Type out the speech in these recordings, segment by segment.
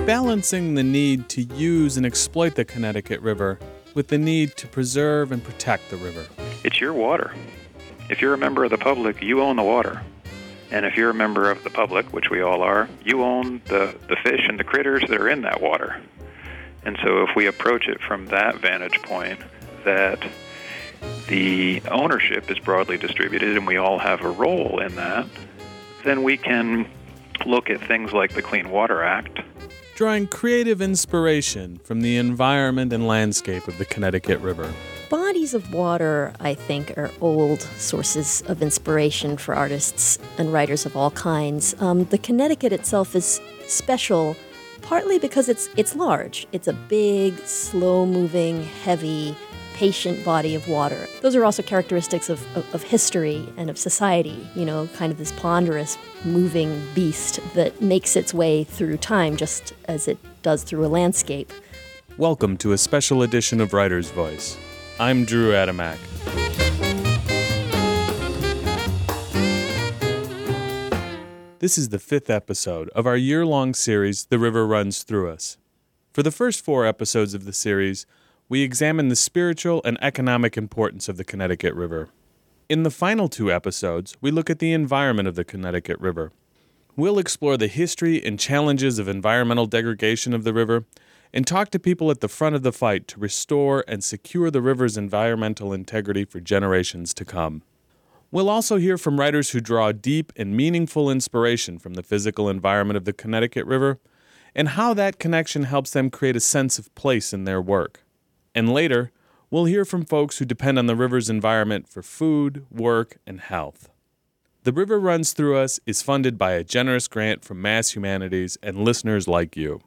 balancing the need to use and exploit the Connecticut River with the need to preserve and protect the river. It's your water. If you're a member of the public, you own the water. And if you're a member of the public, which we all are, you own the fish and the critters that are in that water. And so if we approach it from that vantage point, that the ownership is broadly distributed and we all have a role in that, then we can look at things like the Clean Water Act. Drawing creative inspiration from the environment and landscape of the Connecticut River. Bodies of water, I think, are old sources of inspiration for artists and writers of all kinds. The Connecticut itself is special, partly because it's large. It's a big, slow-moving, heavy, patient body of water. Those are also characteristics of history and of society, kind of this ponderous, moving beast that makes its way through time just as it does through a landscape. Welcome to a special edition of Writer's Voice. I'm Drew Adamak. This is the 5th episode of our year-long series, The River Runs Through Us. For the first 4 episodes of the series, we examine the spiritual and economic importance of the Connecticut River. In the final 2 episodes, we look at the environment of the Connecticut River. We'll explore the history and challenges of environmental degradation of the river, and talk to people at the front of the fight to restore and secure the river's environmental integrity for generations to come. We'll also hear from writers who draw deep and meaningful inspiration from the physical environment of the Connecticut River, and how that connection helps them create a sense of place in their work. And later, we'll hear from folks who depend on the river's environment for food, work, and health. The River Runs Through Us is funded by a generous grant from Mass Humanities and listeners like you.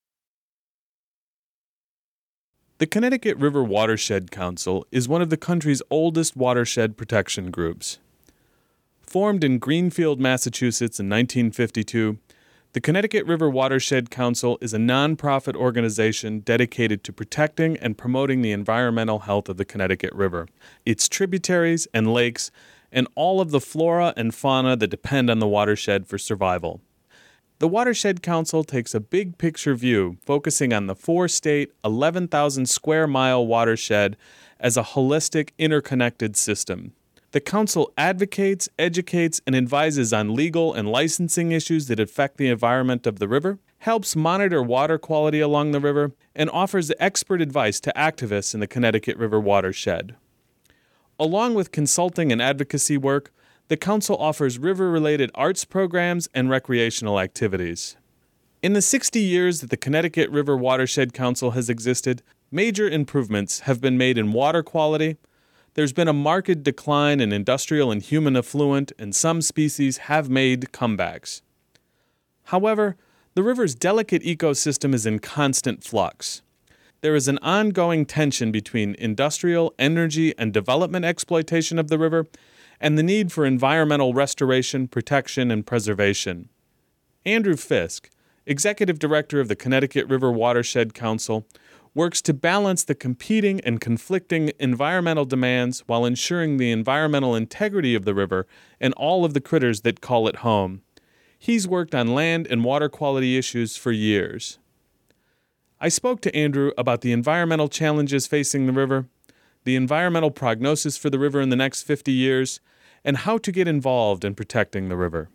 The Connecticut River Watershed Council is one of the country's oldest watershed protection groups. Formed in Greenfield, Massachusetts in 1952, the Connecticut River Watershed Council is a nonprofit organization dedicated to protecting and promoting the environmental health of the Connecticut River, its tributaries and lakes, and all of the flora and fauna that depend on the watershed for survival. The Watershed Council takes a big-picture view, focusing on the 4-state, 11,000-square-mile watershed as a holistic, interconnected system. The Council advocates, educates, and advises on legal and licensing issues that affect the environment of the river, helps monitor water quality along the river, and offers expert advice to activists in the Connecticut River watershed. Along with consulting and advocacy work, the Council offers river-related arts programs and recreational activities. In the 60 years that the Connecticut River Watershed Council has existed, major improvements have been made in water quality. There's been a marked decline in industrial and human effluent, and some species have made comebacks. However, the river's delicate ecosystem is in constant flux. There is an ongoing tension between industrial, energy, and development exploitation of the river, and the need for environmental restoration, protection, and preservation. Andrew Fisk, Executive Director of the Connecticut River Watershed Council, works to balance the competing and conflicting environmental demands while ensuring the environmental integrity of the river and all of the critters that call it home. He's worked on land and water quality issues for years. I spoke to Andrew about the environmental challenges facing the river, the environmental prognosis for the river in the next 50 years, and how to get involved in protecting the river.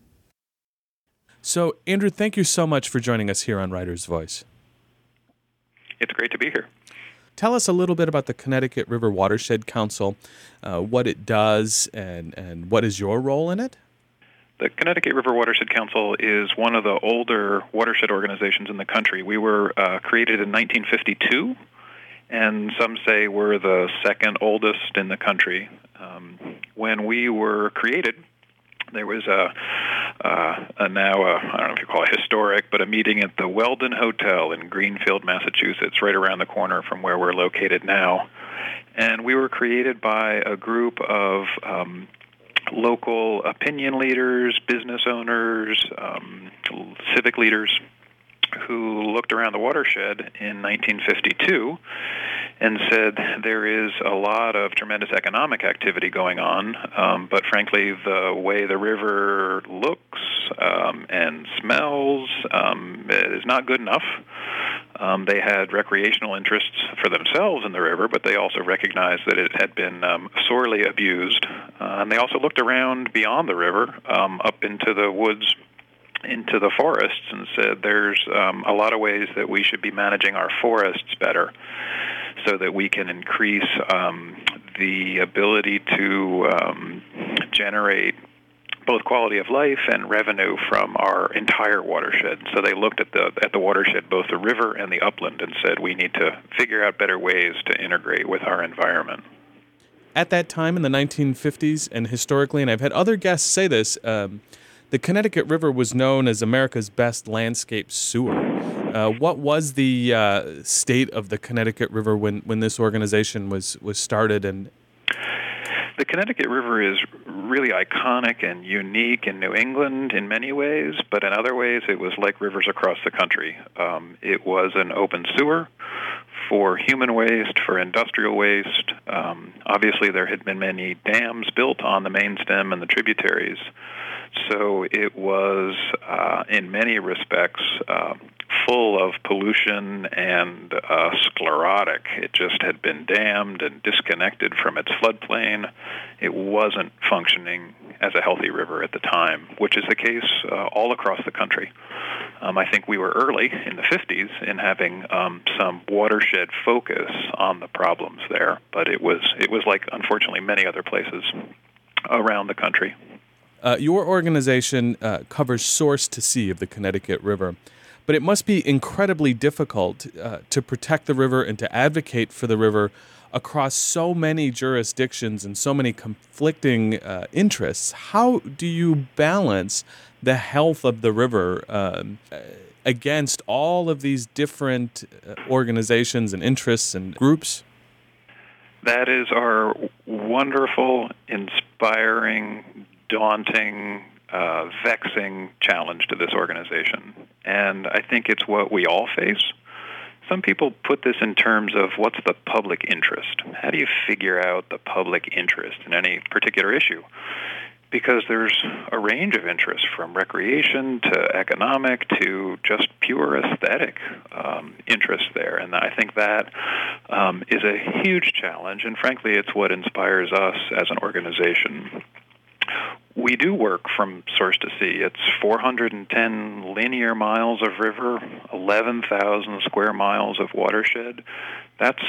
So, Andrew, thank you so much for joining us here on Writer's Voice. It's great to be here. Tell us a little bit about the Connecticut River Watershed Council, what it does, and what is your role in it? The Connecticut River Watershed Council is one of the older watershed organizations in the country. We were created in 1952. And some say we're the second oldest in the country. When we were created, there was I don't know if you call it historic, but a meeting at the Weldon Hotel in Greenfield, Massachusetts, right around the corner from where we're located now. And we were created by a group of local opinion leaders, business owners, civic leaders, who looked around the watershed in 1952 and said there is a lot of tremendous economic activity going on, but frankly, the way the river looks and smells is not good enough. They had recreational interests for themselves in the river, but they also recognized that it had been sorely abused. And they also looked around beyond the river, up into the woods, into the forests, and said there's a lot of ways that we should be managing our forests better so that we can increase the ability to generate both quality of life and revenue from our entire watershed. So they looked at the watershed, both the river and the upland, and said we need to figure out better ways to integrate with our environment. At that time in the 1950s, and historically, and I've had other guests say this, the Connecticut River was known as America's best landscape sewer. What was the state of the Connecticut River when this organization was started? And the Connecticut River is really iconic and unique in New England in many ways, but in other ways it was like rivers across the country. It was an open sewer for human waste, for industrial waste. Obviously there had been many dams built on the main stem and the tributaries. So it was, in many respects, full of pollution and sclerotic. It just had been dammed and disconnected from its floodplain. It wasn't functioning as a healthy river at the time, which is the case all across the country. I think we were early in the 50s in having some watershed focus on the problems there, but it was like, unfortunately, many other places around the country. Your organization covers source to sea of the Connecticut River, but it must be incredibly difficult to protect the river and to advocate for the river across so many jurisdictions and so many conflicting interests. How do you balance the health of the river against all of these different organizations and interests and groups? That is our wonderful, inspiring, daunting, vexing challenge to this organization. And I think it's what we all face. Some people put this in terms of what's the public interest. How do you figure out the public interest in any particular issue? Because there's a range of interests, from recreation to economic to just pure aesthetic interest there. And I think that is a huge challenge, and frankly, it's what inspires us as an organization. We do work from source to sea. It's 410 linear miles of river, 11,000 square miles of watershed. That's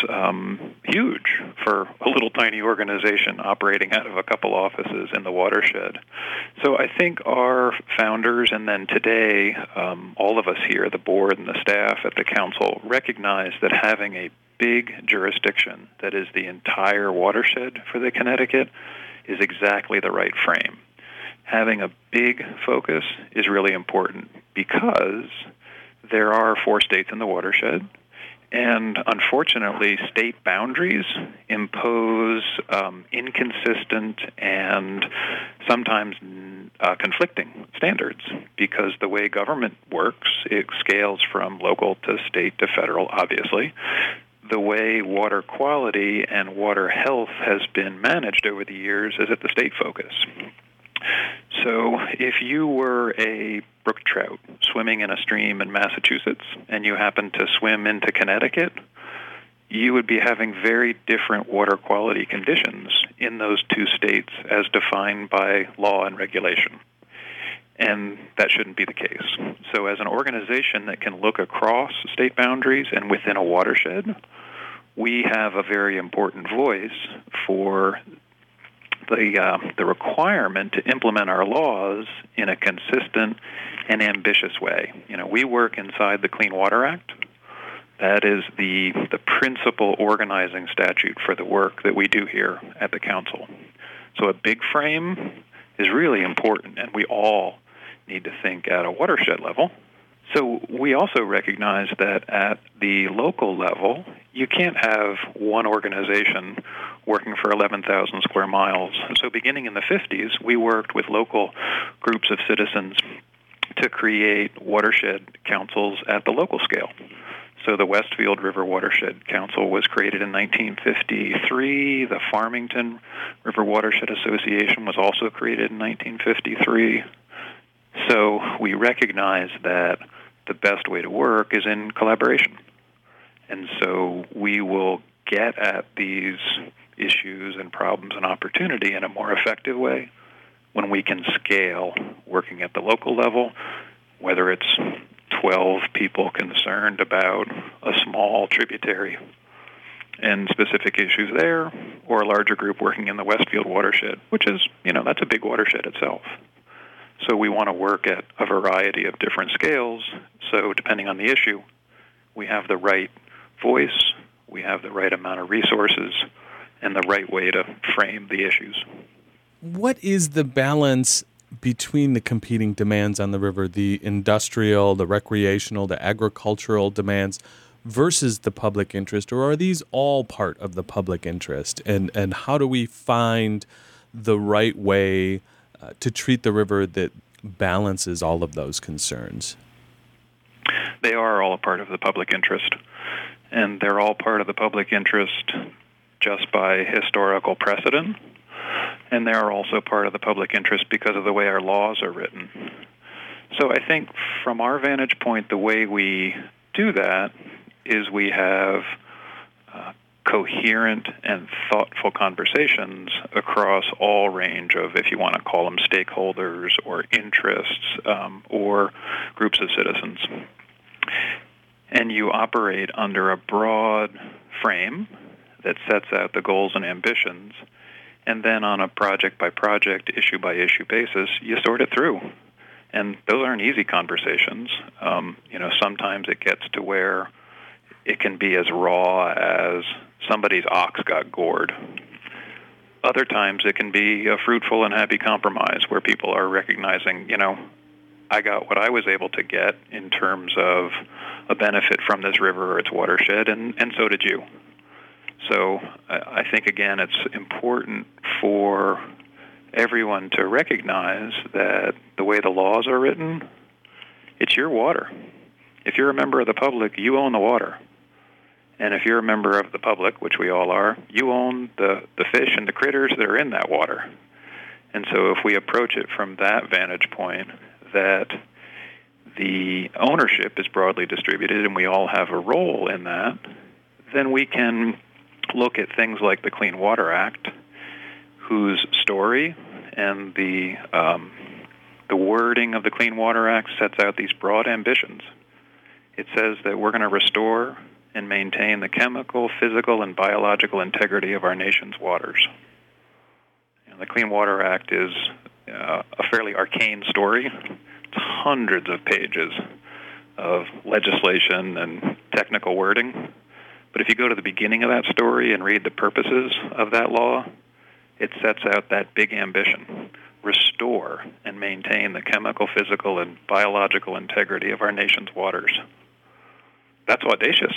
huge for a little tiny organization operating out of a couple offices in the watershed. So I think our founders, and then today all of us here, the board and the staff at the council, recognize that having a big jurisdiction that is the entire watershed for the Connecticut is exactly the right frame. Having a big focus is really important because there are 4 states in the watershed, and unfortunately, state boundaries impose inconsistent and sometimes conflicting standards, because the way government works, it scales from local to state to federal, obviously. The way water quality and water health has been managed over the years is at the state focus. So if you were a brook trout swimming in a stream in Massachusetts and you happened to swim into Connecticut, you would be having very different water quality conditions in those 2 states as defined by law and regulation. And that shouldn't be the case. So as an organization that can look across state boundaries and within a watershed, we have a very important voice for the requirement to implement our laws in a consistent and ambitious way. You know, we work inside the Clean Water Act. That is the principal organizing statute for the work that we do here at the council. So a big frame is really important, and we all need to think at a watershed level. So we also recognize that at the local level, you can't have one organization working for 11,000 square miles. So beginning in the 50s, we worked with local groups of citizens to create watershed councils at the local scale. So the Westfield River Watershed Council was created in 1953. The Farmington River Watershed Association was also created in 1953. So we recognize that the best way to work is in collaboration. And so we will get at these issues and problems and opportunity in a more effective way when we can scale working at the local level, whether it's 12 people concerned about a small tributary and specific issues there, or a larger group working in the Westfield watershed, which is, that's a big watershed itself. So we want to work at a variety of different scales, so depending on the issue, we have the right voice, we have the right amount of resources, and the right way to frame the issues. What is the balance between the competing demands on the river, the industrial, the recreational, the agricultural demands versus the public interest, or are these all part of the public interest? And how do we find the right way to treat the river that balances all of those concerns? They are all a part of the public interest, and they're all part of the public interest just by historical precedent, and they are also part of the public interest because of the way our laws are written. So I think from our vantage point, the way we do that is we have coherent and thoughtful conversations across all range of, if you want to call them stakeholders or interests or groups of citizens. And you operate under a broad frame that sets out the goals and ambitions, and then on a project-by-project, issue-by-issue basis, you sort it through. And those aren't easy conversations. Sometimes it gets to where it can be as raw as somebody's ox got gored. Other times it can be a fruitful and happy compromise where people are recognizing, I got what I was able to get in terms of a benefit from this river or its watershed, and so did you. So I think, again, it's important for everyone to recognize that the way the laws are written, it's your water. If you're a member of the public, you own the water. And if you're a member of the public, which we all are, you own the fish and the critters that are in that water. And so if we approach it from that vantage point, that the ownership is broadly distributed and we all have a role in that, then we can look at things like the Clean Water Act, whose story and the wording of the Clean Water Act sets out these broad ambitions. It says that we're going to restore and maintain the chemical, physical, and biological integrity of our nation's waters. The Clean Water Act is a fairly arcane story. It's hundreds of pages of legislation and technical wording. But if you go to the beginning of that story and read the purposes of that law, it sets out that big ambition: restore and maintain the chemical, physical, and biological integrity of our nation's waters. That's audacious.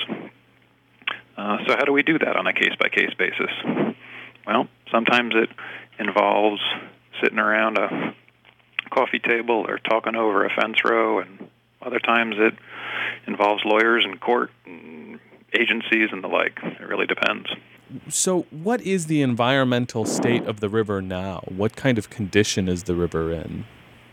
So how do we do that on a case-by-case basis? Well, sometimes it involves sitting around a coffee table or talking over a fence row, and other times it involves lawyers and court and agencies and the like. It really depends. So what is the environmental state of the river now? What kind of condition is the river in?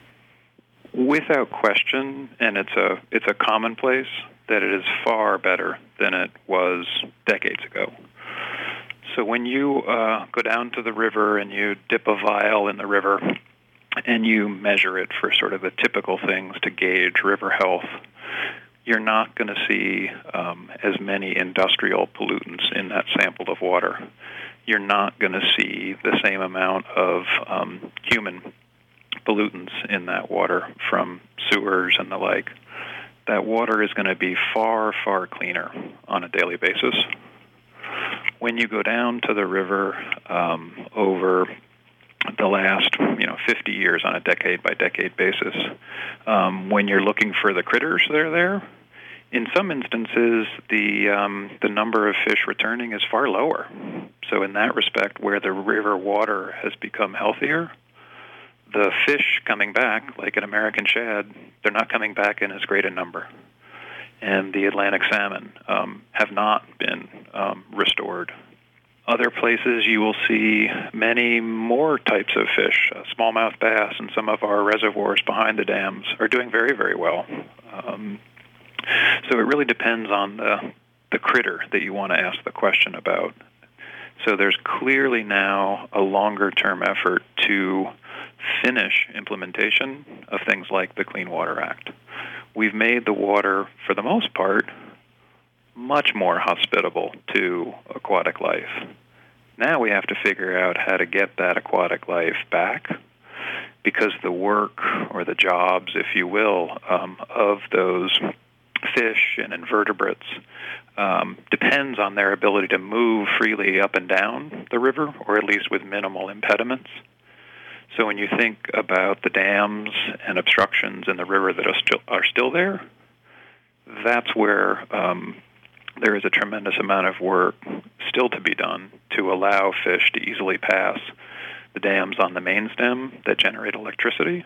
Without question, and it's a commonplace, that it is far better than it was decades ago. So when you go down to the river and you dip a vial in the river and you measure it for sort of the typical things to gauge river health, you're not going to see as many industrial pollutants in that sample of water. You're not going to see the same amount of human pollutants in that water from sewers and the like. That water is going to be far, far cleaner on a daily basis. When you go down to the river over the last 50 years on a decade-by-decade basis, when you're looking for the critters that are there, in some instances, the number of fish returning is far lower. So in that respect, where the river water has become healthier, the fish coming back, like an American shad, they're not coming back in as great a number. And the Atlantic salmon have not been restored. Other places you will see many more types of fish. Smallmouth bass and some of our reservoirs behind the dams are doing very, very well. So it really depends on the critter that you want to ask the question about. So there's clearly now a longer-term effort to finish implementation of things like the Clean Water Act. We've made the water, for the most part, much more hospitable to aquatic life. Now we have to figure out how to get that aquatic life back, because the work, or the jobs, if you will, of those fish and invertebrates depends on their ability to move freely up and down the river, or at least with minimal impediments. So when you think about the dams and obstructions in the river that are still there, that's where there is a tremendous amount of work still to be done to allow fish to easily pass the dams on the main stem that generate electricity,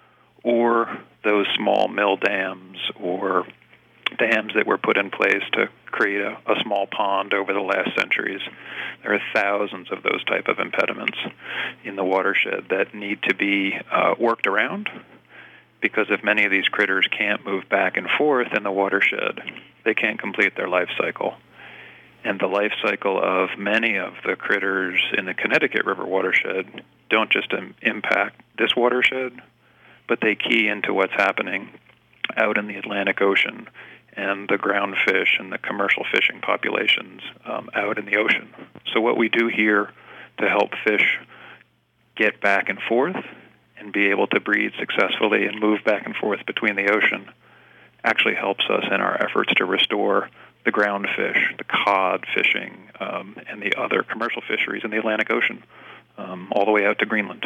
or those small mill dams or dams that were put in place to create a small pond over the last centuries. There are thousands of those type of impediments in the watershed that need to be worked around, because if many of these critters can't move back and forth in the watershed, they can't complete their life cycle. And the life cycle of many of the critters in the Connecticut River watershed don't just impact this watershed, but they key into what's happening out in the Atlantic Ocean and the ground fish and the commercial fishing populations out in the ocean. So what we do here to help fish get back and forth and be able to breed successfully and move back and forth between the ocean actually helps us in our efforts to restore the ground fish, the cod fishing, and the other commercial fisheries in the Atlantic Ocean, all the way out to Greenland.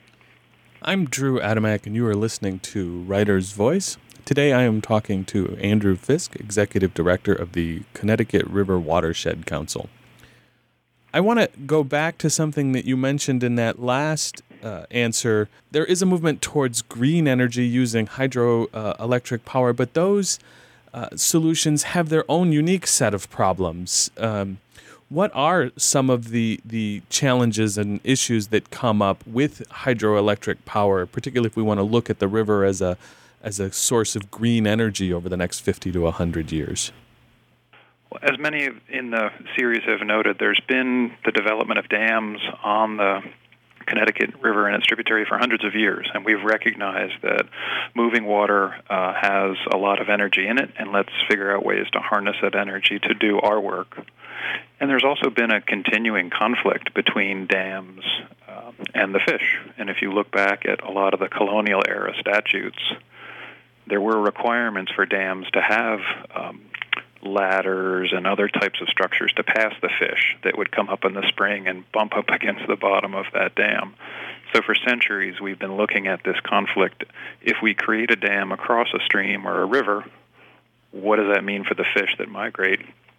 I'm Drew Adamek, and you are listening to Writer's Voice. Today I am talking to Andrew Fisk, Executive Director of the Connecticut River Watershed Council. I want to go back to something that you mentioned in that last answer. There is a movement towards green energy using hydroelectric power, but those solutions have their own unique set of problems. What are some of the challenges and issues that come up with hydroelectric power, particularly if we want to look at the river as a source of green energy over the next 50 to 100 years? As many in the series have noted, there's been the development of dams on the Connecticut River and its tributary for hundreds of years, and we've recognized that moving water has a lot of energy in it, and let's figure out ways to harness that energy to do our work. And there's also been a continuing conflict between dams and the fish. And if you look back at a lot of the colonial era statutes, there were requirements for dams to have ladders and other types of structures to pass the fish that would come up in the spring and bump up against the bottom of that dam. So for centuries, we've been looking at this conflict. If we create a dam across a stream or a river, what does that mean for the fish that migrate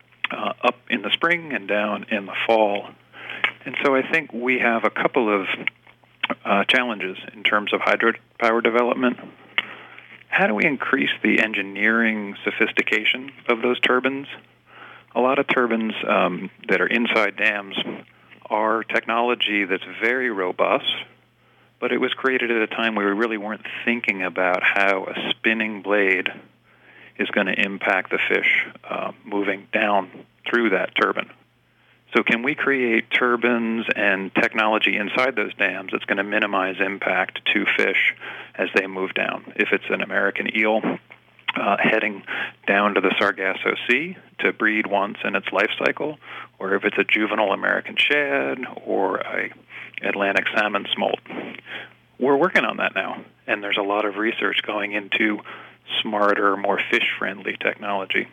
up in the spring and down in the fall? And so I think we have a couple of challenges in terms of hydropower development. How do we increase the engineering sophistication of those turbines? A lot of turbines that are inside dams are technology that's very robust, but it was created at a time where we really weren't thinking about how a spinning blade is going to impact the fish moving down through that turbine. So can we create turbines and technology inside those dams that's going to minimize impact to fish as they move down? If it's an American eel heading down to the Sargasso Sea to breed once in its life cycle, or if it's a juvenile American shad or a Atlantic salmon smolt. We're working on that now, and there's a lot of research going into smarter, more fish-friendly technology.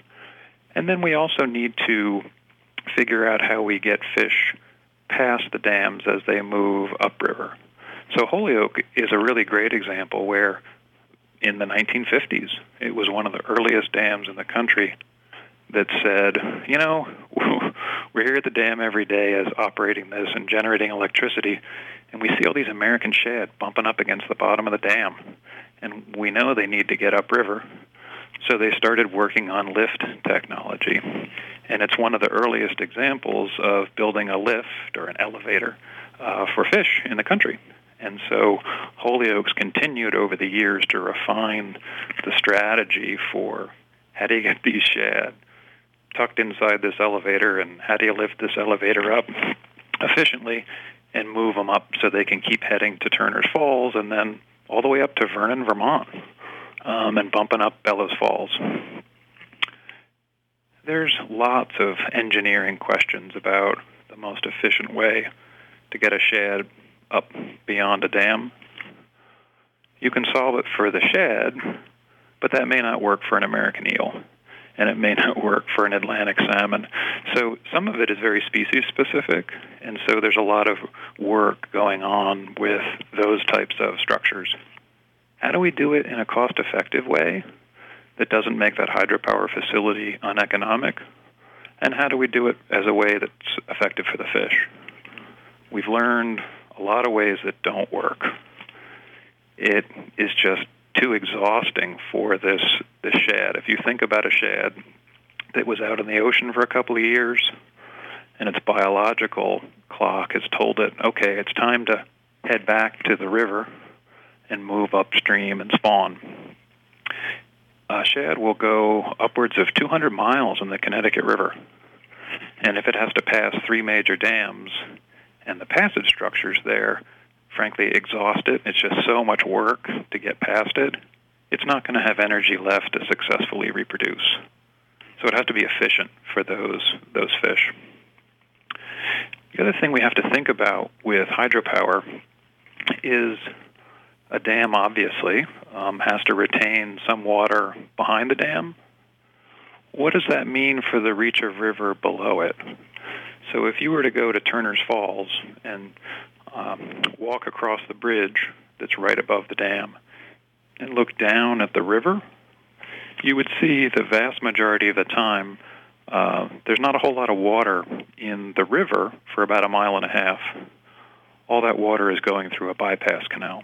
And then we also need to figure out how we get fish past the dams as they move upriver. So Holyoke is a really great example where in the 1950s, it was one of the earliest dams in the country that said, you know, we're here at the dam every day as operating this and generating electricity, and we see all these American shad bumping up against the bottom of the dam, and we know they need to get upriver. So they started working on lift technology, and it's one of the earliest examples of building a lift or an elevator for fish in the country. And so Holyoke's continued over the years to refine the strategy for how do you get these shad tucked inside this elevator, and how do you lift this elevator up efficiently and move them up so they can keep heading to Turner's Falls and then all the way up to Vernon, Vermont, and bumping up Bellows Falls. There's lots of engineering questions about the most efficient way to get a shad up beyond a dam. You can solve it for the shad, but that may not work for an American eel, and it may not work for an Atlantic salmon. So some of it is very species-specific, and so there's a lot of work going on with those types of structures. How do we do it in a cost-effective way that doesn't make that hydropower facility uneconomic? And how do we do it as a way that's effective for the fish? We've learned a lot of ways that don't work. It is just too exhausting for this shad. If you think about a shad that was out in the ocean for a couple of years and its biological clock has told it, okay, it's time to head back to the river and move upstream and spawn. A shad will go upwards of 200 miles in the Connecticut River. And if it has to pass 3 major dams and the passage structures there, frankly, exhaust it, it's just so much work to get past it, it's not going to have energy left to successfully reproduce. So it has to be efficient for those fish. The other thing we have to think about with hydropower is a dam, obviously, has to retain some water behind the dam. What does that mean for the reach of river below it? So if you were to go to Turner's Falls and walk across the bridge that's right above the dam and look down at the river, you would see the vast majority of the time there's not a whole lot of water in the river for about 1.5 miles. All that water is going through a bypass canal.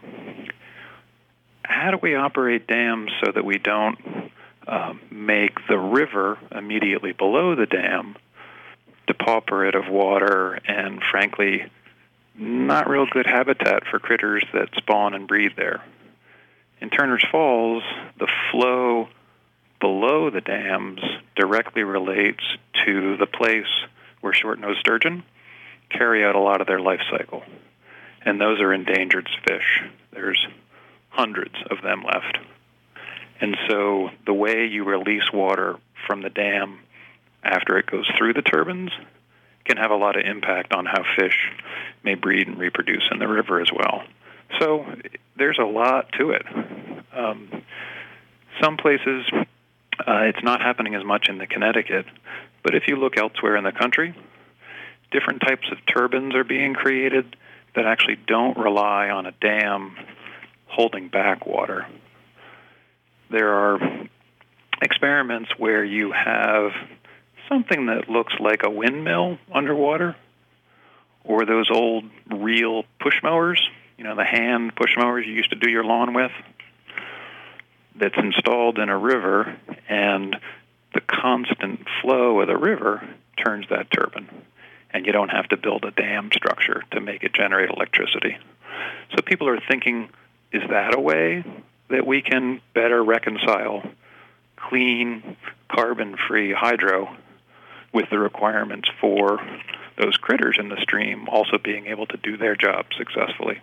How do we operate dams so that we don't make the river immediately below the dam depauperate of water and, frankly, not real good habitat for critters that spawn and breed there? In Turner's Falls, the flow below the dams directly relates to the place where short-nosed sturgeon carry out a lot of their life cycle. And those are endangered fish. There's hundreds of them left. And so the way you release water from the dam after it goes through the turbines can have a lot of impact on how fish may breed and reproduce in the river as well. So there's a lot to it. Some places it's not happening as much in the Connecticut, but if you look elsewhere in the country, different types of turbines are being created that actually don't rely on a dam holding back water. There are experiments where you have something that looks like a windmill underwater, or those old reel push mowers, the hand push mowers you used to do your lawn with, that's installed in a river, and the constant flow of the river turns that turbine, and you don't have to build a dam structure to make it generate electricity. So people are thinking, is that a way that we can better reconcile clean, carbon-free hydro with the requirements for those critters in the stream also being able to do their job successfully?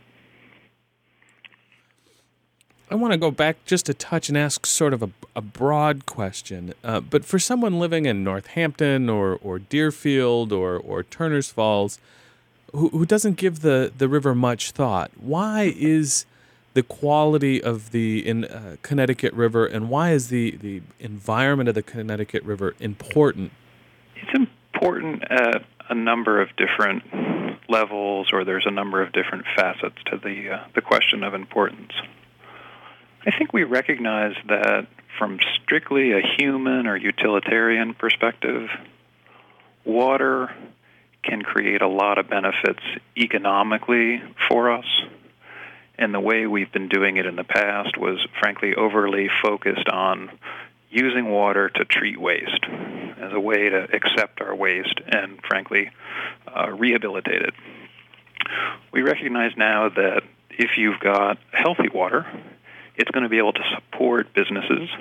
I want to go back just a touch and ask sort of a broad question. But for someone living in Northampton or Deerfield or Turner's Falls who doesn't give the river much thought, why is the quality of the Connecticut River and why is the environment of the Connecticut River important? It's important at a number of different levels, or there's a number of different facets to the question of importance. I think we recognize that from strictly a human or utilitarian perspective, water can create a lot of benefits economically for us. And the way we've been doing it in the past was, frankly, overly focused on using water to treat waste as a way to accept our waste and, frankly, rehabilitate it. We recognize now that if you've got healthy water, it's going to be able to support businesses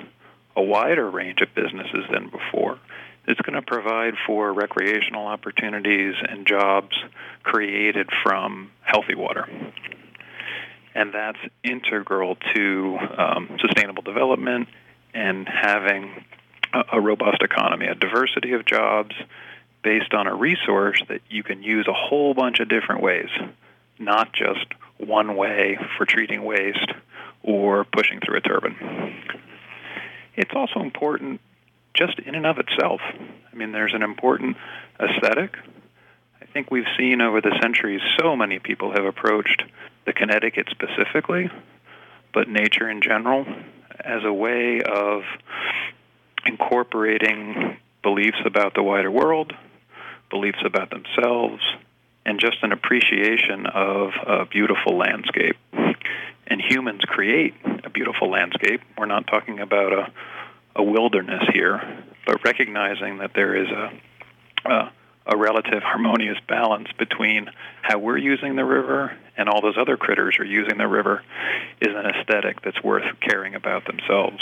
a wider range of businesses than before. It's going to provide for recreational opportunities and jobs created from healthy water. And that's integral to sustainable development and having a robust economy, a diversity of jobs based on a resource that you can use a whole bunch of different ways, not just one way for treating waste or pushing through a turbine. It's also important just in and of itself. I mean, there's an important aesthetic. I think we've seen over the centuries so many people have approached the Connecticut specifically, but nature in general, as a way of incorporating beliefs about the wider world, beliefs about themselves, and just an appreciation of a beautiful landscape. And humans create a beautiful landscape. We're not talking about a wilderness here, but recognizing that there is a relative harmonious balance between how we're using the river and all those other critters are using the river is an aesthetic that's worth caring about themselves.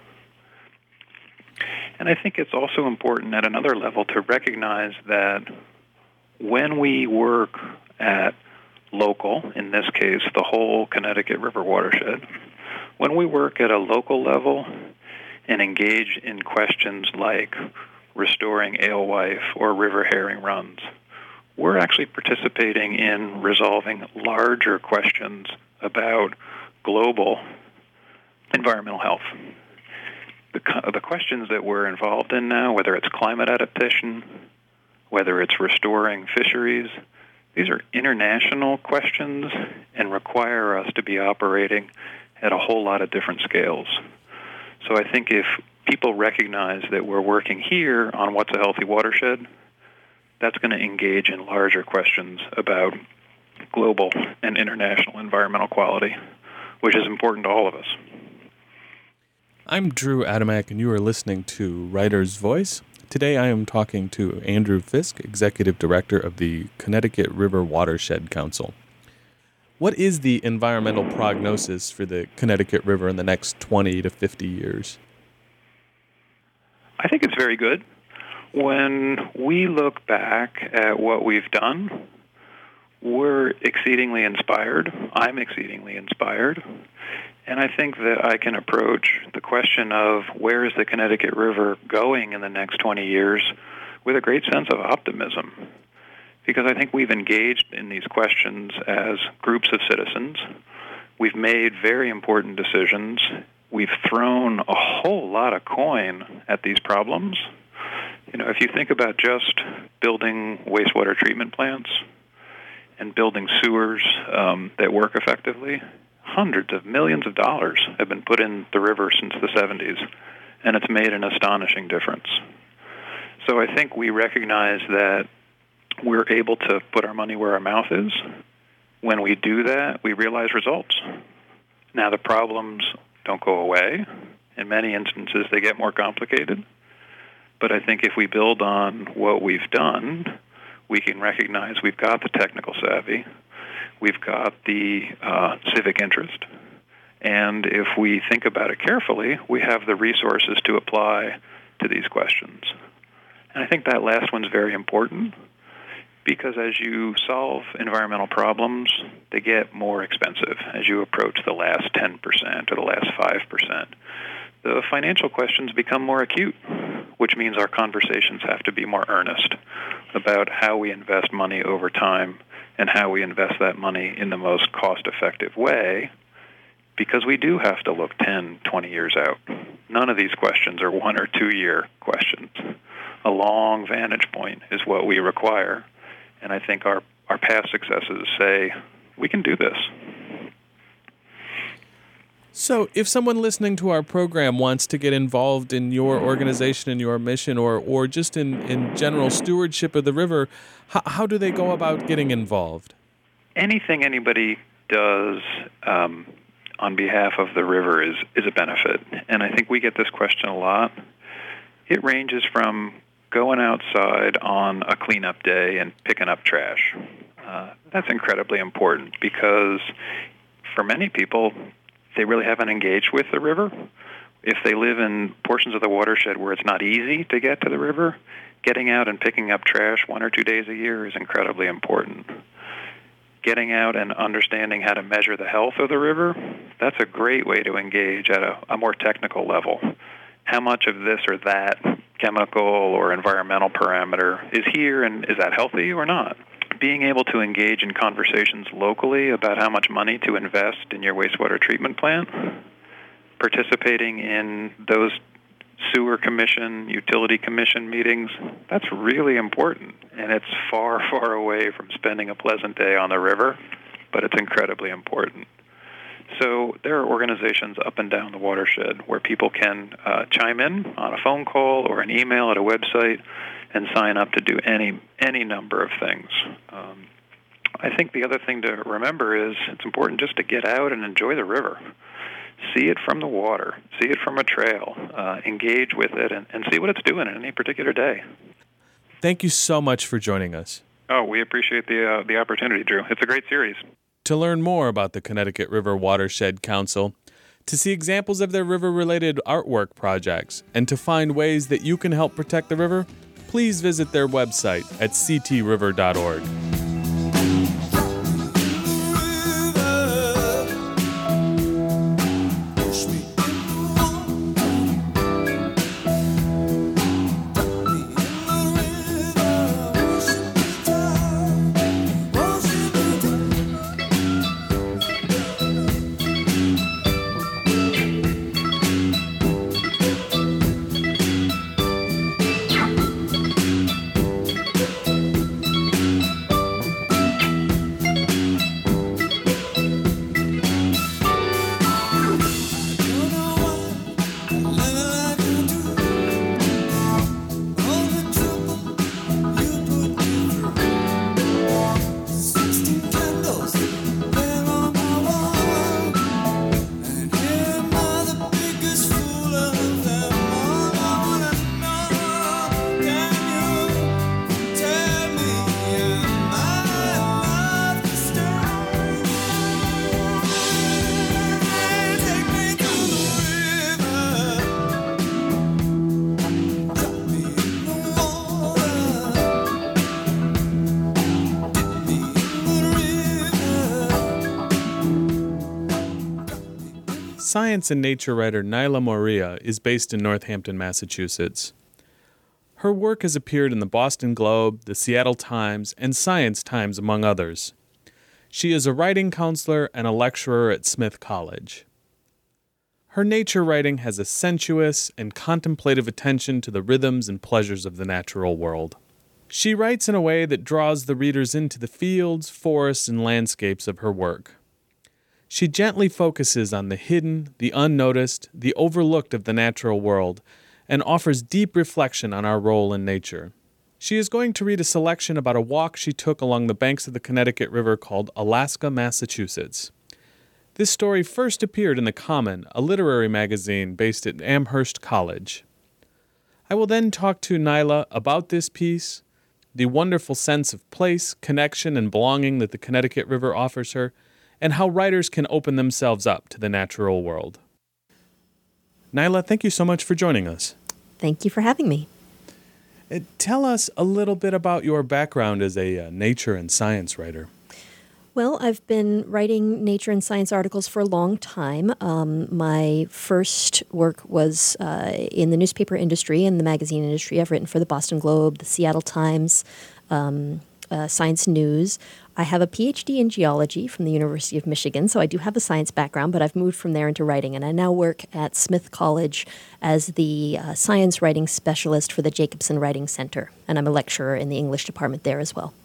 And I think it's also important at another level to recognize that when we work at local, in this case, the whole Connecticut River watershed, when we work at a local level and engage in questions like restoring alewife or river herring runs, we're actually participating in resolving larger questions about global environmental health. The questions that we're involved in now, whether it's climate adaptation, whether it's restoring fisheries, these are international questions and require us to be operating at a whole lot of different scales. So I think if people recognize that we're working here on what's a healthy watershed, that's going to engage in larger questions about global and international environmental quality, which is important to all of us. I'm Drew Adamek, and you are listening to Writer's Voice. Today I am talking to Andrew Fisk, Executive Director of the Connecticut River Watershed Council. What is the environmental prognosis for the Connecticut River in the next 20 to 50 years? I think it's very good. When we look back at what we've done, we're exceedingly inspired. I'm exceedingly inspired. And I think that I can approach the question of where is the Connecticut River going in the next 20 years with a great sense of optimism. Because I think we've engaged in these questions as groups of citizens. We've made very important decisions. We've thrown a whole lot of coin at these problems. You know, if you think about just building wastewater treatment plants and building sewers that work effectively, hundreds of millions of dollars have been put in the river since the 70s, and it's made an astonishing difference. So I think we recognize that we're able to put our money where our mouth is. When we do that, we realize results. Now, the problems don't go away. In many instances, they get more complicated. But I think if we build on what we've done, we can recognize we've got the technical savvy, we've got the civic interest, and if we think about it carefully, we have the resources to apply to these questions. And I think that last one's very important because as you solve environmental problems, they get more expensive as you approach the last 10% or the last 5%. The financial questions become more acute, which means our conversations have to be more earnest about how we invest money over time and how we invest that money in the most cost-effective way, because we do have to look 10, 20 years out. None of these questions are 1 or 2 year questions. A long vantage point is what we require, and I think our past successes say we can do this. So if someone listening to our program wants to get involved in your organization and your mission or just in general stewardship of the river, how do they go about getting involved? Anything anybody does on behalf of the river is a benefit. And I think we get this question a lot. It ranges from going outside on a cleanup day and picking up trash. That's incredibly important because for many people, they really haven't engaged with the river If they live in portions of the watershed where it's not easy to get to the river, getting out and picking up trash 1 or 2 days a year is incredibly important. Getting out and understanding how to measure the health of the river, that's a great way to engage at a more technical level. How much of this or that chemical or environmental parameter is here, and is that healthy or not? Being able to engage in conversations locally about how much money to invest in your wastewater treatment plant, participating in those sewer commission, utility commission meetings, that's really important. And it's far, far away from spending a pleasant day on the river, but it's incredibly important. So there are organizations up and down the watershed where people can chime in on a phone call or an email at a website and sign up to do any number of things. I think the other thing to remember is it's important just to get out and enjoy the river. See it from the water, see it from a trail, engage with it, and see what it's doing in any particular day. Thank you so much for joining us. Oh, we appreciate the opportunity, Drew. It's a great series. To learn more about the Connecticut River Watershed Council, to see examples of their river-related artwork projects, and to find ways that you can help protect the river, please visit their website at ctriver.org. Science and nature writer Naila Moria is based in Northampton, Massachusetts. Her work has appeared in the Boston Globe, the Seattle Times, and Science Times, among others. She is a writing counselor and a lecturer at Smith College. Her nature writing has a sensuous and contemplative attention to the rhythms and pleasures of the natural world. She writes in a way that draws the readers into the fields, forests, and landscapes of her work. She gently focuses on the hidden, the unnoticed, the overlooked of the natural world, and offers deep reflection on our role in nature. She is going to read a selection about a walk she took along the banks of the Connecticut River called Alaska, Massachusetts. This story first appeared in The Common, a literary magazine based at Amherst College. I will then talk to Naila about this piece, the wonderful sense of place, connection, and belonging that the Connecticut River offers her, and how writers can open themselves up to the natural world. Naila, thank you so much for joining us. Thank you for having me. Tell us a little bit about your background as a nature and science writer. Well, I've been writing nature and science articles for a long time. My first work was in the newspaper industry and the magazine industry. I've written for the Boston Globe, the Seattle Times, Science News. I have a PhD in geology from the University of Michigan, so I do have a science background, but I've moved from there into writing, and I now work at Smith College as the science writing specialist for the Jacobson Writing Center, and I'm a lecturer in the English department there as well.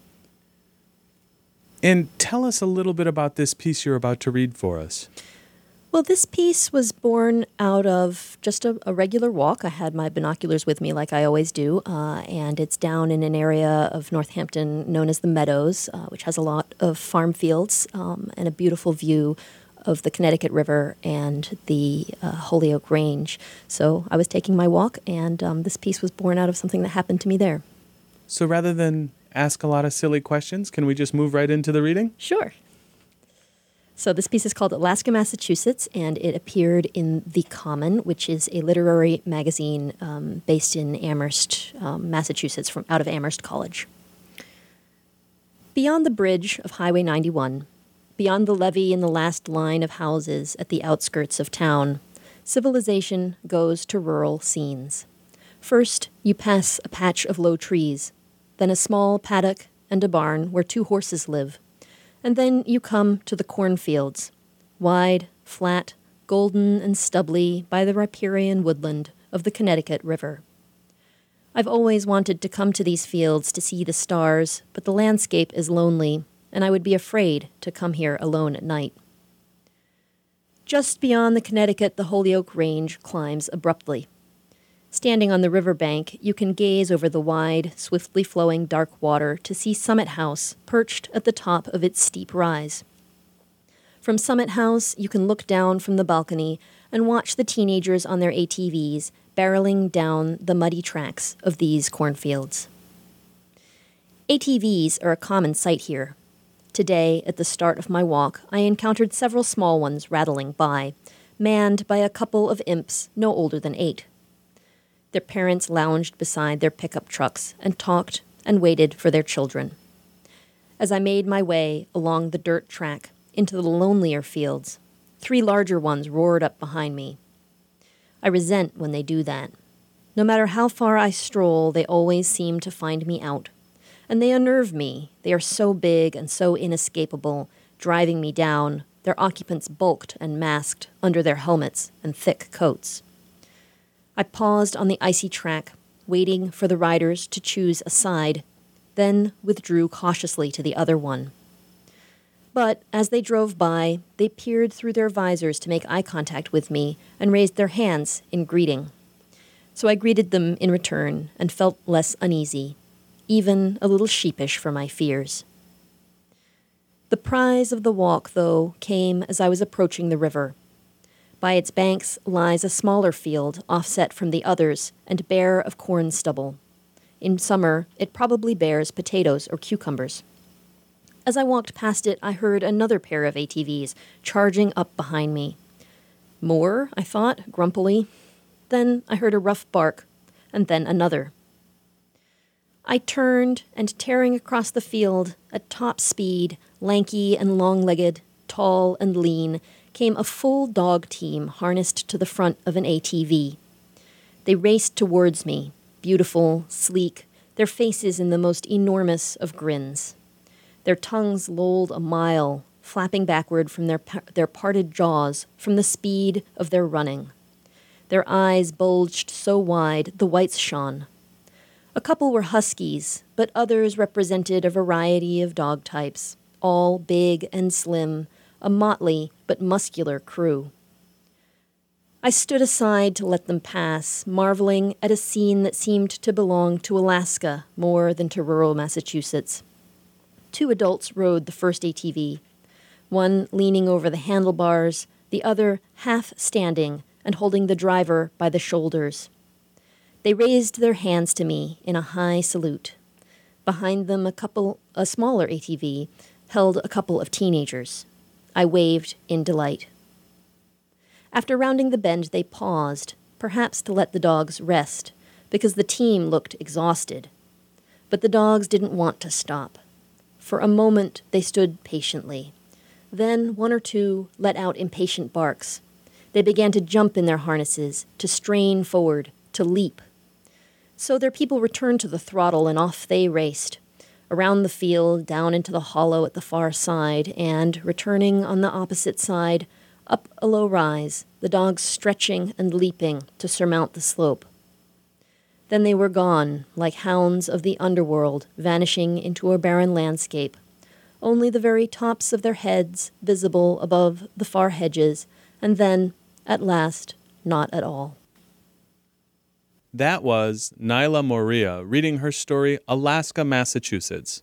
And tell us a little bit about this piece you're about to read for us. Well, this piece was born out of just a regular walk. I had my binoculars with me like I always do, and it's down in an area of Northampton known as the Meadows, which has a lot of farm fields and a beautiful view of the Connecticut River and the Holyoke Range. So I was taking my walk, and this piece was born out of something that happened to me there. So rather than ask a lot of silly questions, can we just move right into the reading? Sure. So this piece is called Alaska, Massachusetts, and it appeared in The Common, which is a literary magazine based in Amherst, Massachusetts, from out of Amherst College. Beyond the bridge of Highway 91, beyond the levee and the last line of houses at the outskirts of town, civilization goes to rural scenes. First, you pass a patch of low trees, then a small paddock and a barn where 2 horses live, and then you come to the cornfields, wide, flat, golden and stubbly by the riparian woodland of the Connecticut River. I've always wanted to come to these fields to see the stars, but the landscape is lonely, and I would be afraid to come here alone at night. Just beyond the Connecticut, the Holyoke Range climbs abruptly. Standing on the riverbank, you can gaze over the wide, swiftly flowing dark water to see Summit House perched at the top of its steep rise. From Summit House, you can look down from the balcony and watch the teenagers on their ATVs barreling down the muddy tracks of these cornfields. ATVs are a common sight here. Today, at the start of my walk, I encountered several small ones rattling by, manned by a couple of imps no older than 8. Their parents lounged beside their pickup trucks and talked and waited for their children. As I made my way along the dirt track into the lonelier fields, 3 larger ones roared up behind me. I resent when they do that. No matter how far I stroll, they always seem to find me out. And they unnerve me. They are so big and so inescapable, driving me down, their occupants bulked and masked under their helmets and thick coats. I paused on the icy track, waiting for the riders to choose a side, then withdrew cautiously to the other one. But as they drove by, they peered through their visors to make eye contact with me and raised their hands in greeting. So I greeted them in return and felt less uneasy, even a little sheepish for my fears. The prize of the walk, though, came as I was approaching the river. By its banks lies a smaller field offset from the others and bare of corn stubble. In summer, it probably bears potatoes or cucumbers. As I walked past it, I heard another pair of ATVs charging up behind me. More, I thought, grumpily. Then I heard a rough bark, and then another. I turned, and tearing across the field at top speed, lanky and long-legged, tall and lean, came a full dog team harnessed to the front of an ATV. They raced towards me, beautiful, sleek, their faces in the most enormous of grins. Their tongues lolled a mile, flapping backward from their parted jaws from the speed of their running. Their eyes bulged so wide the whites shone. A couple were huskies, but others represented a variety of dog types, all big and slim, a motley but muscular crew. I stood aside to let them pass, marveling at a scene that seemed to belong to Alaska more than to rural Massachusetts. 2 adults rode the first ATV, one leaning over the handlebars, the other half standing and holding the driver by the shoulders. They raised their hands to me in a high salute. Behind them, a smaller ATV held a couple of teenagers. I waved in delight. After rounding the bend, they paused, perhaps to let the dogs rest, because the team looked exhausted. But the dogs didn't want to stop. For a moment, they stood patiently. Then 1 or 2 let out impatient barks. They began to jump in their harnesses, to strain forward, to leap. So their people returned to the throttle, and off they raced, around the field, down into the hollow at the far side, and, returning on the opposite side, up a low rise, the dogs stretching and leaping to surmount the slope. Then they were gone, like hounds of the underworld, vanishing into a barren landscape, only the very tops of their heads visible above the far hedges, and then, at last, not at all. That was Naila Moria reading her story, Alaska, Massachusetts.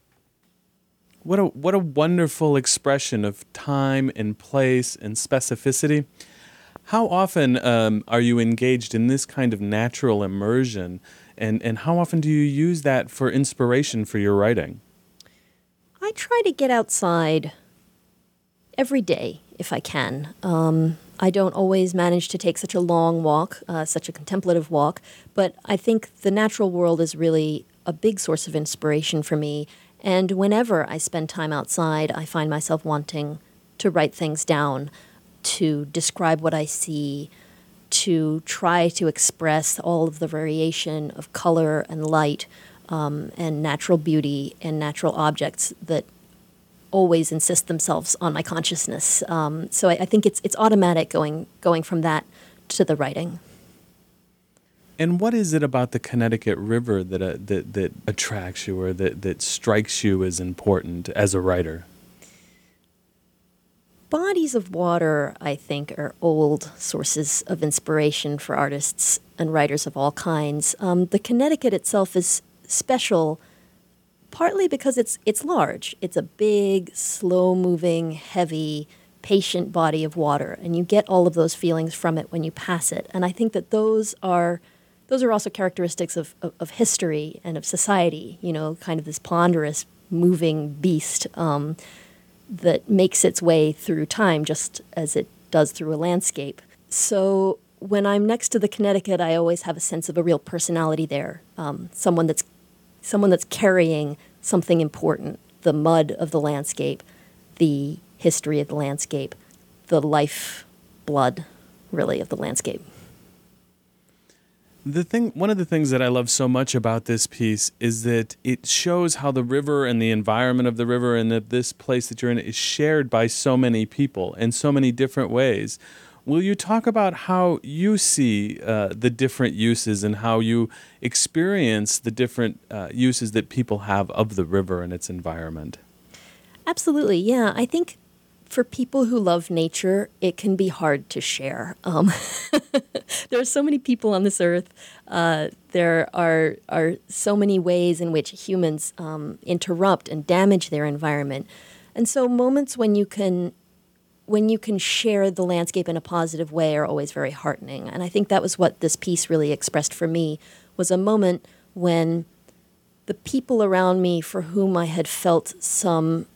What a wonderful expression of time and place and specificity. How often are you engaged in this kind of natural immersion, and how often do you use that for inspiration for your writing? I try to get outside every day if I can. I don't always manage to take such a long walk, such a contemplative walk, but I think the natural world is really a big source of inspiration for me. And whenever I spend time outside, I find myself wanting to write things down, to describe what I see, to try to express all of the variation of color and light and natural beauty and natural objects that always insist themselves on my consciousness. So I think it's automatic going from that to the writing. And what is it about the Connecticut River that attracts you or that strikes you as important as a writer? Bodies of water, I think, are old sources of inspiration for artists and writers of all kinds. The Connecticut itself is special partly because it's large. It's a big, slow-moving, heavy, patient body of water, and you get all of those feelings from it when you pass it. And I think that those are also characteristics of history and of society, kind of this ponderous, moving beast that makes its way through time just as it does through a landscape. So when I'm next to the Connecticut, I always have a sense of a real personality there, someone that's carrying something important, the mud of the landscape, the history of the landscape, the life blood, really, of the landscape. One of the things that I love so much about this piece is that it shows how the river and the environment of the river and that this place that you're in is shared by so many people in so many different ways. Will you talk about how you see the different uses and how you experience the different uses that people have of the river and its environment? Absolutely, yeah. I think for people who love nature, it can be hard to share. There are so many people on this earth. There are so many ways in which humans interrupt and damage their environment. And so moments when you can share the landscape in a positive way are always very heartening. And I think that was what this piece really expressed for me, was a moment when the people around me for whom I had felt some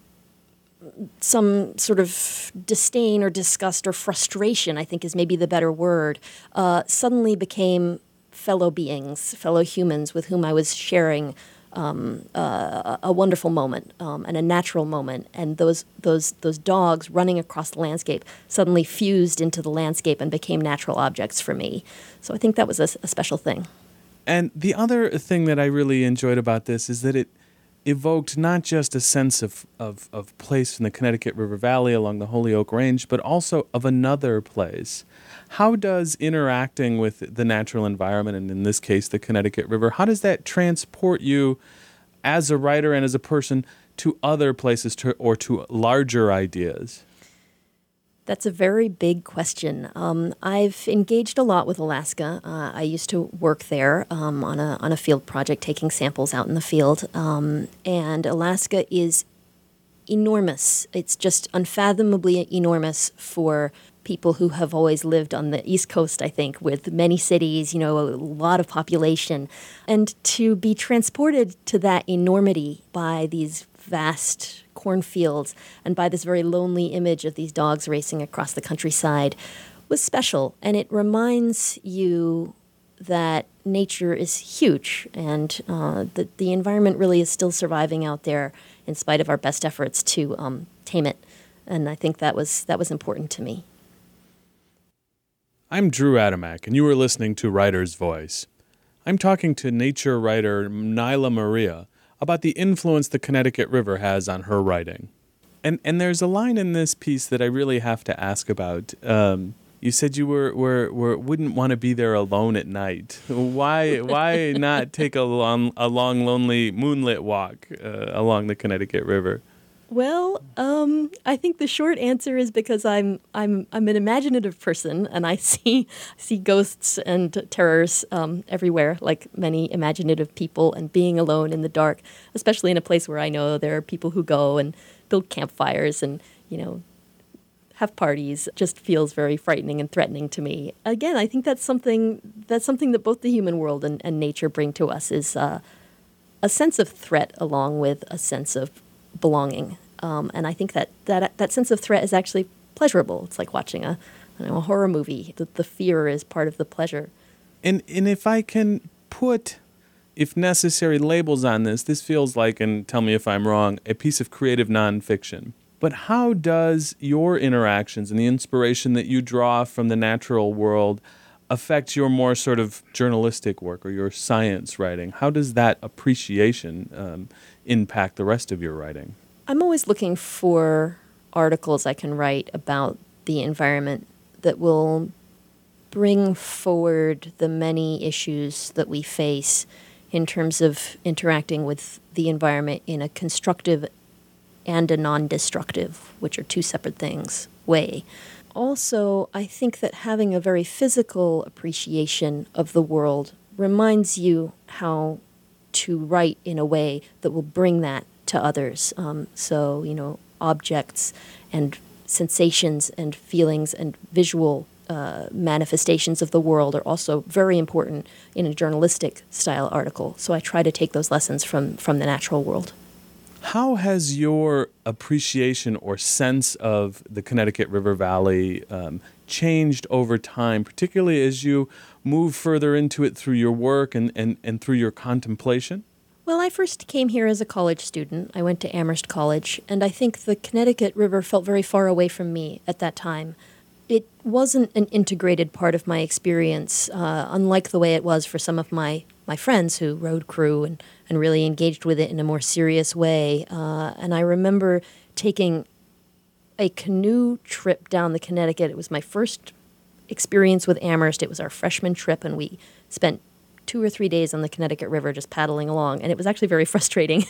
sort of disdain or disgust or frustration, I think is maybe the better word, suddenly became fellow beings, fellow humans with whom I was sharing a wonderful moment and a natural moment. And those dogs running across the landscape suddenly fused into the landscape and became natural objects for me. So I think that was a special thing. And the other thing that I really enjoyed about this is that it evoked not just a sense of place in the Connecticut River Valley along the Holyoke Range, but also of another place. How does interacting with the natural environment, and in this case the Connecticut River, how does that transport you as a writer and as a person to other places or to larger ideas? That's a very big question. I've engaged a lot with Alaska. I used to work there on a field project, taking samples out in the field. And Alaska is enormous. It's just unfathomably enormous for people who have always lived on the East Coast, I think, with many cities, a lot of population. And to be transported to that enormity by these vast cornfields and by this very lonely image of these dogs racing across the countryside was special. And it reminds you that nature is huge and that the environment really is still surviving out there in spite of our best efforts to tame it. And I think that was important to me. I'm Drew Adamek, and you are listening to Writer's Voice. I'm talking to nature writer Naila Maria about the influence the Connecticut River has on her writing. And there's a line in this piece that I really have to ask about. You said you wouldn't want to be there alone at night. Why not take a long, lonely, moonlit walk along the Connecticut River? Well, I think the short answer is because I'm an imaginative person, and I see ghosts and terrors everywhere, like many imaginative people. And being alone in the dark, especially in a place where I know there are people who go and build campfires and have parties, just feels very frightening and threatening to me. Again, I think that's something that both the human world and nature bring to us is a sense of threat along with a sense of belonging. And I think that sense of threat is actually pleasurable. It's like watching a horror movie. The fear is part of the pleasure. And if I can put, if necessary, labels on this feels like, and tell me if I'm wrong, a piece of creative nonfiction. But how does your interactions and the inspiration that you draw from the natural world affect your more sort of journalistic work or your science writing? How does that appreciation impact the rest of your writing? I'm always looking for articles I can write about the environment that will bring forward the many issues that we face in terms of interacting with the environment in a constructive and a non-destructive, which are two separate things, way. Also, I think that having a very physical appreciation of the world reminds you how to write in a way that will bring that to others. So, objects and sensations and feelings and visual manifestations of the world are also very important in a journalistic style article. So I try to take those lessons from the natural world. How has your appreciation or sense of the Connecticut River Valley changed over time, particularly as you move further into it through your work and through your contemplation? Well, I first came here as a college student. I went to Amherst College, and I think the Connecticut River felt very far away from me at that time. It wasn't an integrated part of my experience, unlike the way it was for some of my friends who rode crew and really engaged with it in a more serious way. And I remember taking a canoe trip down the Connecticut. It was my first experience with Amherst. It was our freshman trip, and we spent 2 or 3 days on the Connecticut River just paddling along. And it was actually very frustrating.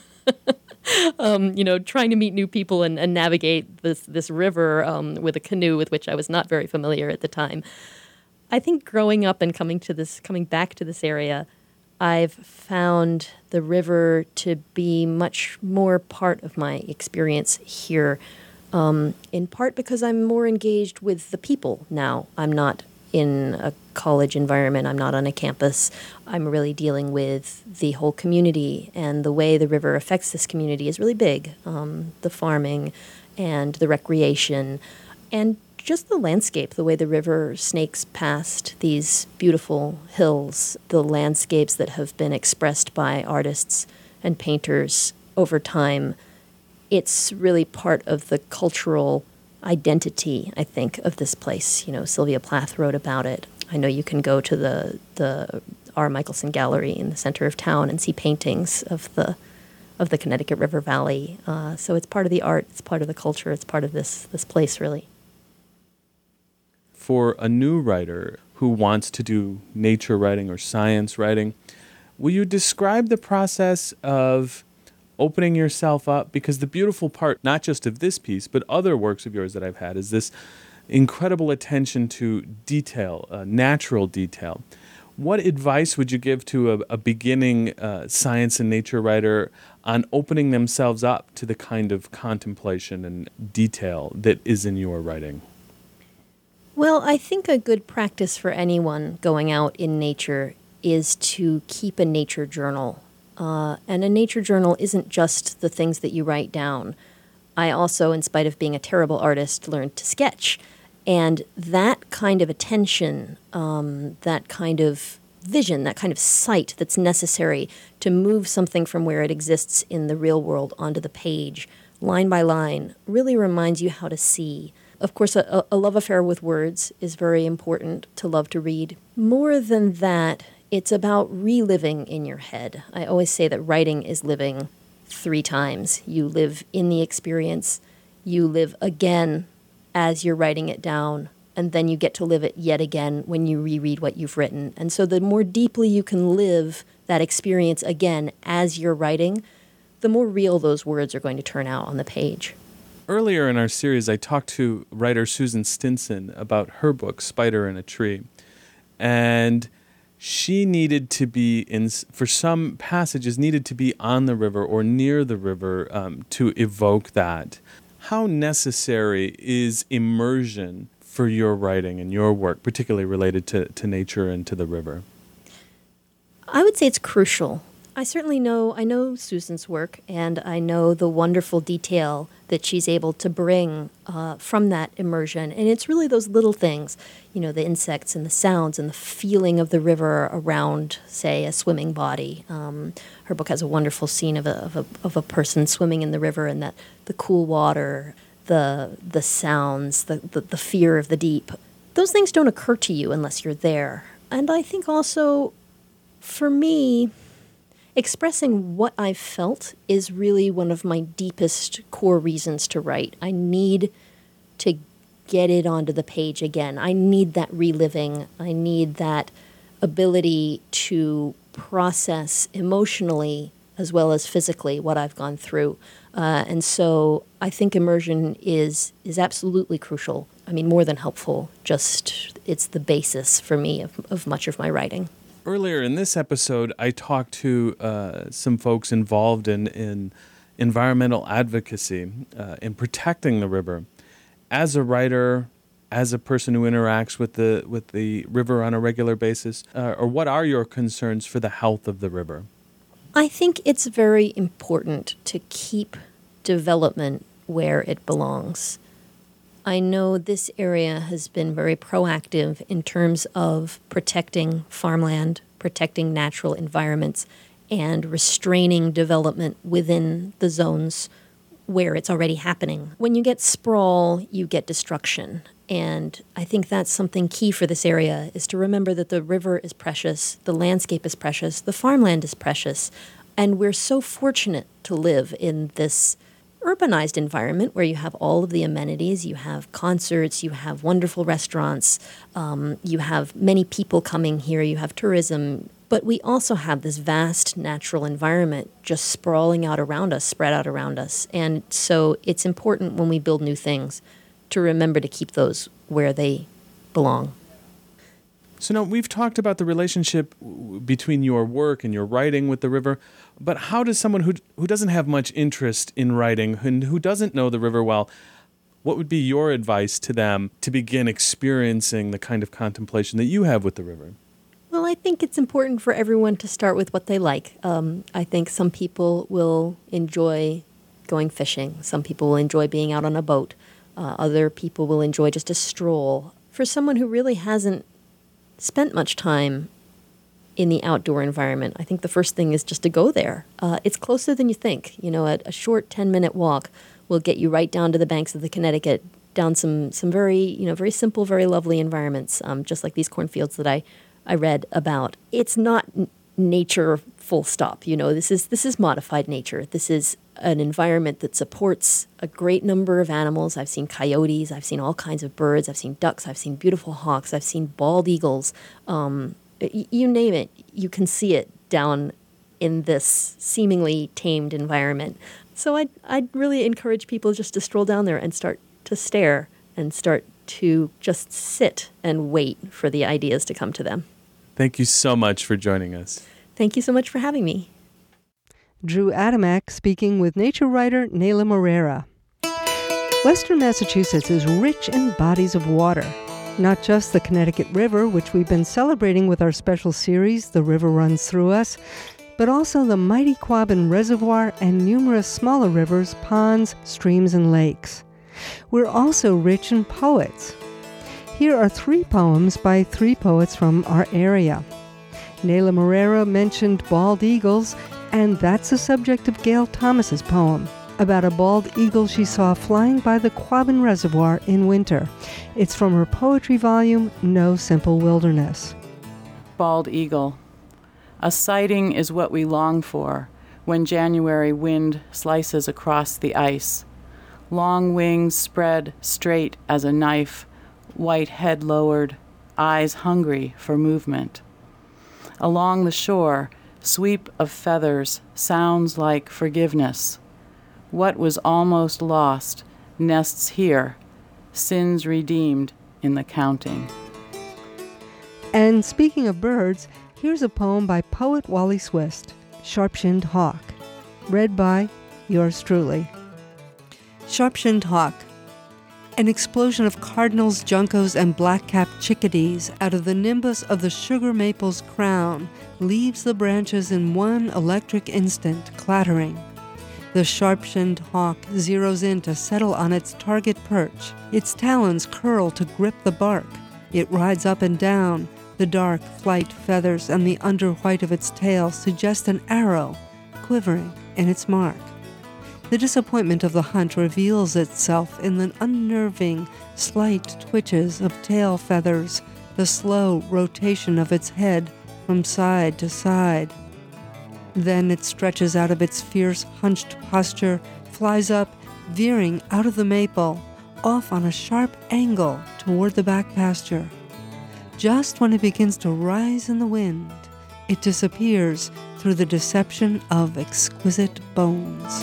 Trying to meet new people and navigate this river with a canoe with which I was not very familiar at the time. I think growing up and coming back to this area, I've found the river to be much more part of my experience here, in part because I'm more engaged with the people now. I'm not in a college environment. I'm not on a campus. I'm really dealing with the whole community, and the way the river affects this community is really big. The farming and the recreation and just the landscape, the way the river snakes past these beautiful hills, the landscapes that have been expressed by artists and painters over time. It's really part of the cultural identity, I think, of this place. Sylvia Plath wrote about it. I know you can go to the R. Michelson Gallery in the center of town and see paintings of the Connecticut River Valley. So it's part of the art, it's part of the culture, it's part of this place, really. For a new writer who wants to do nature writing or science writing, will you describe the process of opening yourself up? Because the beautiful part, not just of this piece, but other works of yours that I've had, is this incredible attention to detail, natural detail. What advice would you give to a beginning science and nature writer on opening themselves up to the kind of contemplation and detail that is in your writing? Well, I think a good practice for anyone going out in nature is to keep a nature journal. And a nature journal isn't just the things that you write down. I also, in spite of being a terrible artist, learned to sketch. And that kind of attention, that kind of vision, that kind of sight that's necessary to move something from where it exists in the real world onto the page, line by line, really reminds you how to see. Of course, a love affair with words is very important to love to read. More than that, it's about reliving in your head. I always say that writing is living 3 times. You live in the experience, you live again as you're writing it down, and then you get to live it yet again when you reread what you've written. And so the more deeply you can live that experience again as you're writing, the more real those words are going to turn out on the page. Earlier in our series, I talked to writer Susan Stinson about her book, Spider in a Tree. And she needed to be, for some passages, needed to be on the river or near the river to evoke that. How necessary is immersion for your writing and your work, particularly related to nature and to the river? I would say it's crucial. I certainly I know Susan's work, and I know the wonderful detail that she's able to bring from that immersion. And it's really those little things, the insects and the sounds and the feeling of the river around, say, a swimming body. Her book has a wonderful scene of a person swimming in the river, and that the cool water, the sounds, the fear of the deep. Those things don't occur to you unless you're there. And I think also, for me, expressing what I've felt is really one of my deepest core reasons to write. I need to get it onto the page again. I need that reliving. I need that ability to process emotionally as well as physically what I've gone through. And so I think immersion is absolutely crucial. I mean, more than helpful. Just it's the basis for me of much of my writing. Earlier in this episode, I talked to some folks involved in environmental advocacy, in protecting the river. As a writer, as a person who interacts with the river on a regular basis, or what are your concerns for the health of the river? I think it's very important to keep development where it belongs. I know this area has been very proactive in terms of protecting farmland, protecting natural environments, and restraining development within the zones where it's already happening. When you get sprawl, you get destruction. And I think that's something key for this area, is to remember that the river is precious, the landscape is precious, the farmland is precious, and we're so fortunate to live in this urbanized environment where you have all of the amenities, you have concerts, you have wonderful restaurants, you have many people coming here, you have tourism, but we also have this vast natural environment just sprawling out around us, spread out around us. And so it's important when we build new things to remember to keep those where they belong. So now we've talked about the relationship between your work and your writing with the river, but how does someone who doesn't have much interest in writing and who doesn't know the river well, what would be your advice to them to begin experiencing the kind of contemplation that you have with the river? Well, I think it's important for everyone to start with what they like. I think some people will enjoy going fishing. Some people will enjoy being out on a boat. Other people will enjoy just a stroll. For someone who really hasn't spent much time in the outdoor environment, I think the first thing is just to go there. It's closer than you think. A short 10-minute walk will get you right down to the banks of the Connecticut, down some very, very simple, very lovely environments, just like these cornfields that I read about. It's not nature full stop. This is modified nature. This is an environment that supports a great number of animals. I've seen coyotes, I've seen all kinds of birds, I've seen ducks, I've seen beautiful hawks, I've seen bald eagles. You name it, you can see it down in this seemingly tamed environment. So I'd really encourage people just to stroll down there and start to stare and start to just sit and wait for the ideas to come to them. Thank you so much for joining us. Thank you so much for having me. Drew Adamek speaking with nature writer Nela Morera. Western Massachusetts is rich in bodies of water. Not just the Connecticut River, which we've been celebrating with our special series, The River Runs Through Us, but also the mighty Quabbin Reservoir and numerous smaller rivers, ponds, streams, and lakes. We're also rich in poets. Here are 3 poems by 3 poets from our area. Nela Morera mentioned bald eagles, and that's the subject of Gail Thomas's poem about a bald eagle she saw flying by the Quabbin Reservoir in winter. It's from her poetry volume, No Simple Wilderness. Bald eagle. A sighting is what we long for when January wind slices across the ice. Long wings spread straight as a knife, white head lowered, eyes hungry for movement. Along the shore, sweep of feathers sounds like forgiveness. What was almost lost nests here, sins redeemed in the counting. And speaking of birds, here's a poem by poet Wally Swist, Sharp-Shinned Hawk, read by yours truly. Sharp-Shinned Hawk. An explosion of cardinals, juncos, and black-capped chickadees out of the nimbus of the sugar maple's crown leaves the branches in one electric instant, clattering. The sharp-shinned hawk zeroes in to settle on its target perch. Its talons curl to grip the bark. It rides up and down. The dark flight feathers and the under-white of its tail suggest an arrow, quivering in its mark. The disappointment of the hunt reveals itself in the unnerving, slight twitches of tail feathers, the slow rotation of its head from side to side. Then it stretches out of its fierce, hunched posture, flies up, veering out of the maple, off on a sharp angle toward the back pasture. Just when it begins to rise in the wind, it disappears through the deception of exquisite bones.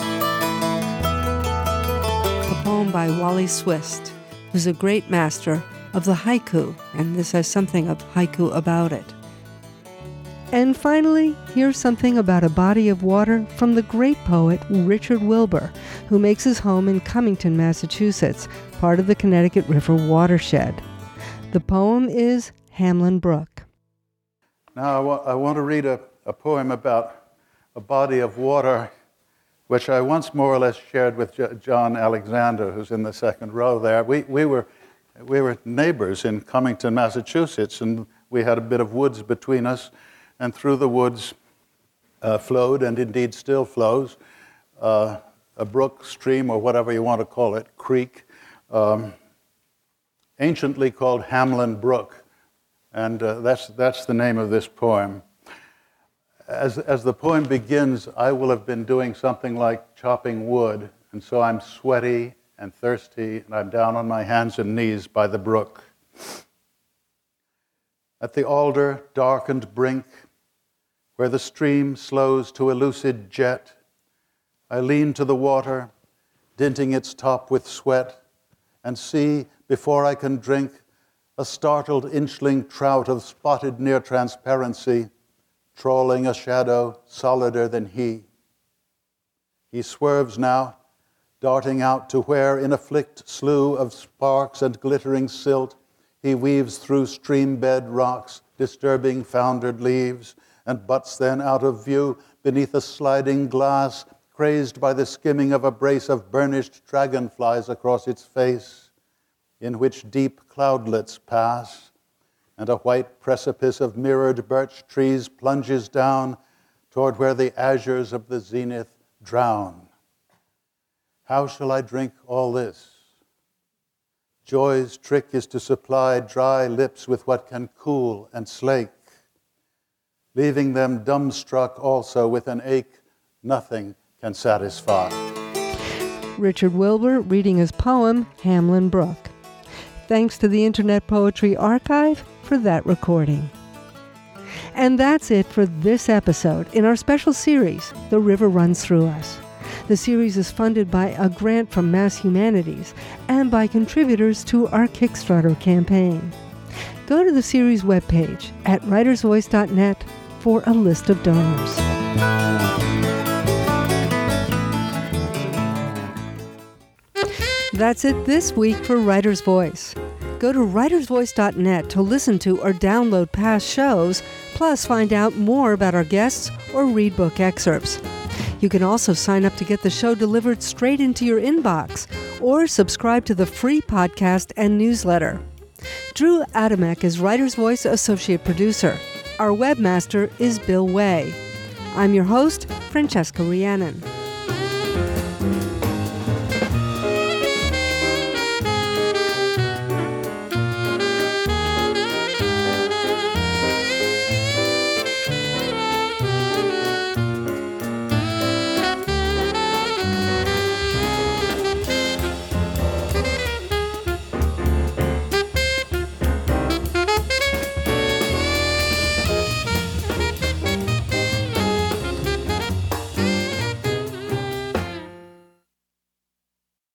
A poem by Wally Swist, who's a great master of the haiku, and this has something of haiku about it. And finally, here's something about a body of water from the great poet Richard Wilbur, who makes his home in Cummington, Massachusetts, part of the Connecticut River watershed. The poem is Hamlin Brook. Now I want to read a poem about a body of water which I once more or less shared with John Alexander, who's in the second row there. We were neighbors in Cummington, Massachusetts, and we had a bit of woods between us, and through the woods flowed, and indeed still flows, a brook, stream, or whatever you want to call it, creek, anciently called Hamlin Brook, and that's the name of this poem. As the poem begins, I will have been doing something like chopping wood, and so I'm sweaty and thirsty, and I'm down on my hands and knees by the brook. At the alder darkened brink, where the stream slows to a lucid jet, I lean to the water, dinting its top with sweat, and see, before I can drink, a startled inchling trout of spotted near transparency, trawling a shadow solider than he. He swerves now, darting out to where, in a flicked slough of sparks and glittering silt, he weaves through stream-bed rocks, disturbing foundered leaves, and butts then out of view beneath a sliding glass, crazed by the skimming of a brace of burnished dragonflies across its face, in which deep cloudlets pass, and a white precipice of mirrored birch trees plunges down toward where the azures of the zenith drown. How shall I drink all this? Joy's trick is to supply dry lips with what can cool and slake, leaving them dumbstruck also with an ache nothing can satisfy. Richard Wilbur reading his poem, Hamlin Brook. Thanks to the Internet Poetry Archive for that recording. And that's it for this episode in our special series, The River Runs Through Us. The series is funded by a grant from Mass Humanities and by contributors to our Kickstarter campaign. Go to the series webpage at writersvoice.net for a list of donors. That's it this week for Writer's Voice. Go to writersvoice.net to listen to or download past shows, plus find out more about our guests or read book excerpts. You can also sign up to get the show delivered straight into your inbox or subscribe to the free podcast and newsletter. Drew Adamek is Writer's Voice Associate Producer. Our webmaster is Bill Way. I'm your host, Francesca Rhiannon.